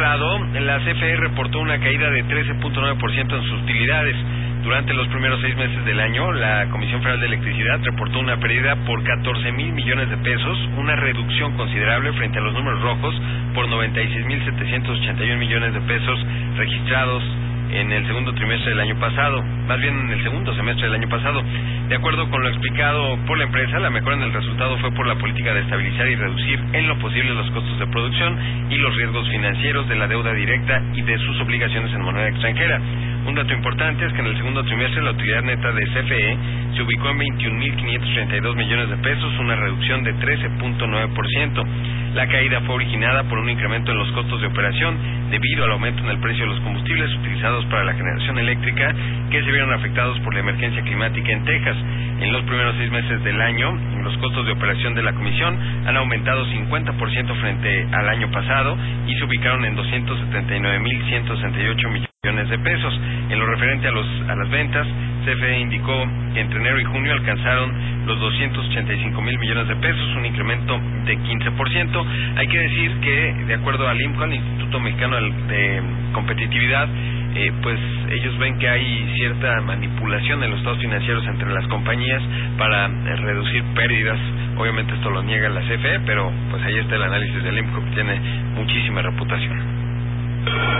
pasado, la CFE reportó una caída de 13.9% en sus utilidades. Durante los primeros 6 meses del año, la Comisión Federal de Electricidad reportó una pérdida por 14,000 millones de pesos, una reducción considerable frente a los números rojos por 96,781 millones de pesos registrados en el segundo trimestre del año pasado, más bien en el segundo semestre del año pasado. De acuerdo con lo explicado por la empresa, la mejora en el resultado fue por la política de estabilizar y reducir en lo posible los costos de producción y los riesgos financieros de la deuda directa y de sus obligaciones en moneda extranjera. Un dato importante es que en el segundo trimestre la utilidad neta de CFE se ubicó en 21,532 millones de pesos, una reducción de 13.9%. La caída fue originada por un incremento en los costos de operación debido al aumento en el precio de los combustibles utilizados para la generación eléctrica, que se vieron afectados por la emergencia climática en Texas. En los primeros 6 meses del año, los costos de operación de la comisión han aumentado 50% frente al año pasado y se ubicaron en 279,168 millones de pesos. En lo referente a las ventas, CFE indicó que entre enero y junio alcanzaron los 285,000 millones de pesos, un incremento de 15%. Hay que decir que, de acuerdo al IMCO, al Instituto Mexicano de Competitividad, pues ellos ven que hay cierta manipulación en los estados financieros entre las compañías para reducir pérdidas. Obviamente esto lo niega la CFE, pero pues ahí está el análisis del IMCO, que tiene muchísima reputación.